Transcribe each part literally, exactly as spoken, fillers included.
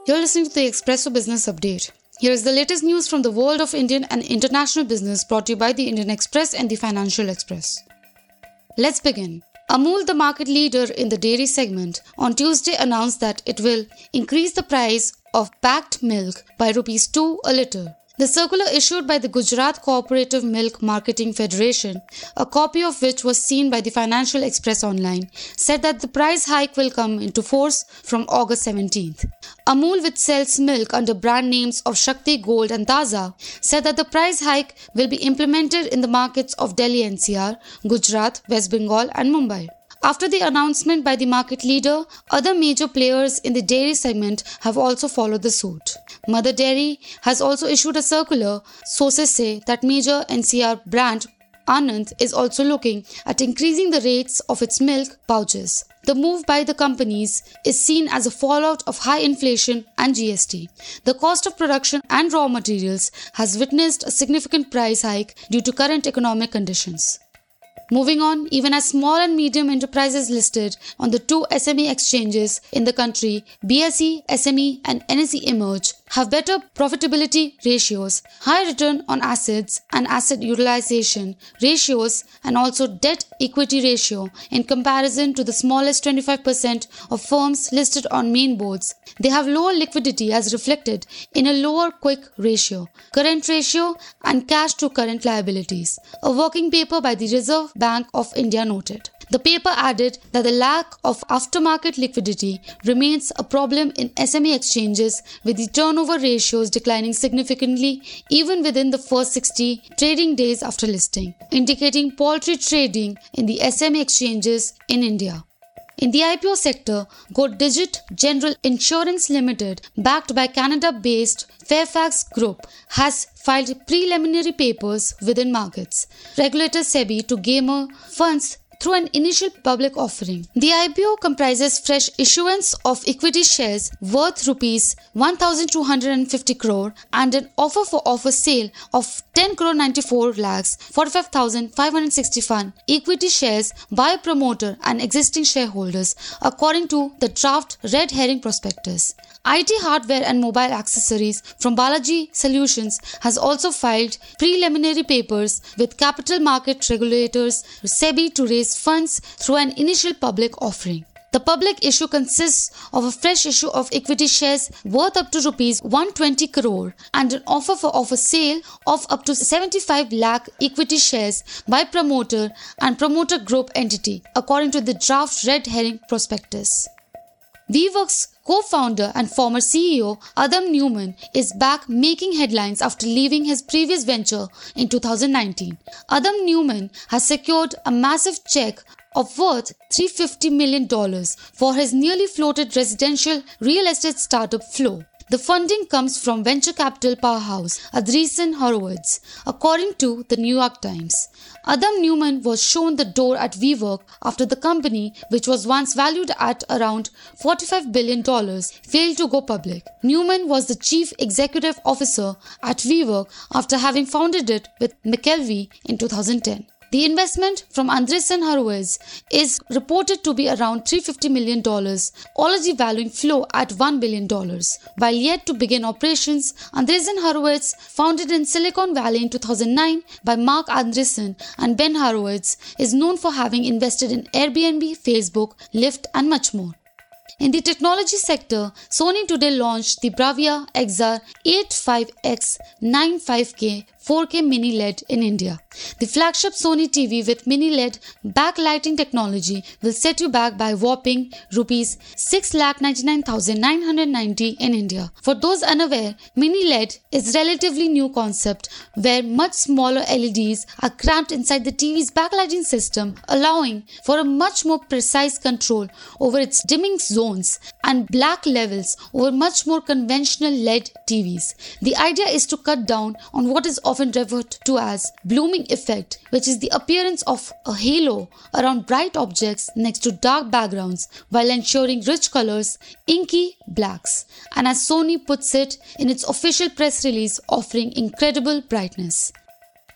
You're listening to the Expresso Business Update. Here is the latest news from the world of Indian and international business brought to you by the Indian Express and the Financial Express. Let's begin. Amul, the market leader in the dairy segment, on Tuesday announced that it will increase the price of packed milk by rupees two a litre. The circular issued by the Gujarat Cooperative Milk Marketing Federation, a copy of which was seen by the Financial Express online, said that the price hike will come into force from August seventeenth. Amul, which sells milk under brand names of Shakti, Gold and Taza, said that the price hike will be implemented in the markets of Delhi N C R, Gujarat, West Bengal and Mumbai. After the announcement by the market leader, other major players in the dairy segment have also followed the suit. Mother Dairy has also issued a circular. Sources say that major N C R brand Anand is also looking at increasing the rates of its milk pouches. The move by the companies is seen as a fallout of high inflation and G S T. The cost of production and raw materials has witnessed a significant price hike due to current economic conditions. Moving on, even as small and medium enterprises listed on the two S M E exchanges in the country, B S E, S M E and N S E emerge, have better profitability ratios, high return on assets and asset utilization ratios and also debt equity ratio in comparison to the smallest twenty-five percent of firms listed on main boards. They have lower liquidity as reflected in a lower quick ratio, current ratio and cash to current liabilities. A working paper by the Reserve Bank of India noted. The paper added that the lack of aftermarket liquidity remains a problem in S M E exchanges, with the turnover ratios declining significantly even within the first sixty trading days after listing, indicating paltry trading in the S M E exchanges in India. In the I P O sector, Go Digit General Insurance Limited, backed by Canada-based Fairfax Group, has filed preliminary papers within markets. Regulator SEBI to garner funds through an initial public offering. The I P O comprises fresh issuance of equity shares worth rupees one thousand two hundred fifty crore and an offer for offer sale of ten crore ninety-four lakhs forty-five thousand five hundred sixty-one equity shares by a promoter and existing shareholders, according to the draft red herring prospectus. I T hardware and mobile accessories from Balaji Solutions has also filed preliminary papers with capital market regulators SEBI to raise funds through an initial public offering. The public issue consists of a fresh issue of equity shares worth up to rupees one hundred twenty crore and an offer for offer sale of up to seventy-five lakh equity shares by promoter and promoter group entity, according to the draft red herring prospectus. WeWork's co-founder and former C E O Adam Neumann is back making headlines after leaving his previous venture in two thousand nineteen. Adam Neumann has secured a massive check of worth three hundred fifty million dollars for his nearly floated residential real estate startup Flow. The funding comes from venture capital powerhouse Andreessen Horowitz, according to the New York Times. Adam Neumann was shown the door at WeWork after the company, which was once valued at around forty-five billion dollars, failed to go public. Neumann was the chief executive officer at WeWork after having founded it with McKelvey in two thousand ten. The investment from Andreessen Horowitz is reported to be around three hundred fifty million dollars, already valuing Flow at one billion dollars. While yet to begin operations, Andreessen Horowitz, founded in Silicon Valley in two thousand nine by Mark Andreessen and Ben Horowitz, is known for having invested in Airbnb, Facebook, Lyft and much more. In the technology sector, Sony today launched the Bravia X R eighty-five by ninety-five K four K Mini L E D in India. The flagship Sony T V with Mini L E D backlighting technology will set you back by whopping rupees six lakh ninety-nine thousand nine hundred ninety in India. For those unaware, Mini L E D is a relatively new concept where much smaller L E Ds are cramped inside the T V's backlighting system, allowing for a much more precise control over its dimming zones and black levels over much more conventional L E D T Vs. The idea is to cut down on what is often referred to as blooming effect, which is the appearance of a halo around bright objects next to dark backgrounds while ensuring rich colors, inky blacks, and as Sony puts it in its official press release, offering incredible brightness.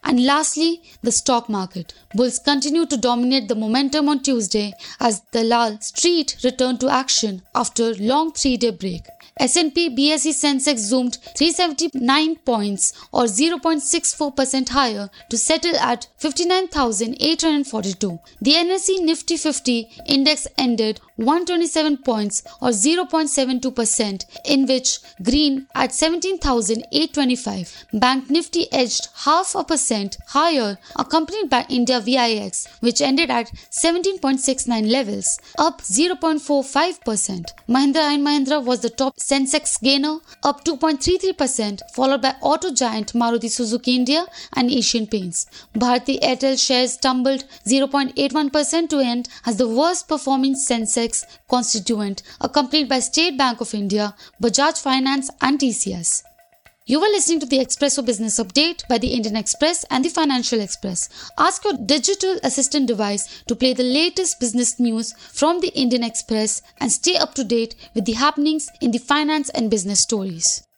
And lastly, the stock market. Bulls continue to dominate the momentum on Tuesday as the Wall Street returned to action after a long three-day break. S and P B S E Sensex zoomed three hundred seventy-nine points or zero point six four percent higher to settle at fifty-nine thousand eight hundred forty-two. The N S E Nifty fifty index ended one hundred twenty-seven points or zero point seven two percent, in which green at seventeen thousand eight hundred twenty-five. Bank Nifty edged half a percent higher, accompanied by India V I X, which ended at seventeen point six nine levels, up zero point four five percent. Mahindra and Mahindra was the top Sensex gainer, up two point three three percent, followed by auto giant Maruti Suzuki India and Asian Paints. Bharti Airtel shares tumbled zero point eight one percent to end as the worst performing Sensex constituent, accompanied by State Bank of India, Bajaj Finance and T C S. You were listening to the Expresso Business Update by the Indian Express and the Financial Express. Ask your digital assistant device to play the latest business news from the Indian Express and stay up to date with the happenings in the finance and business stories.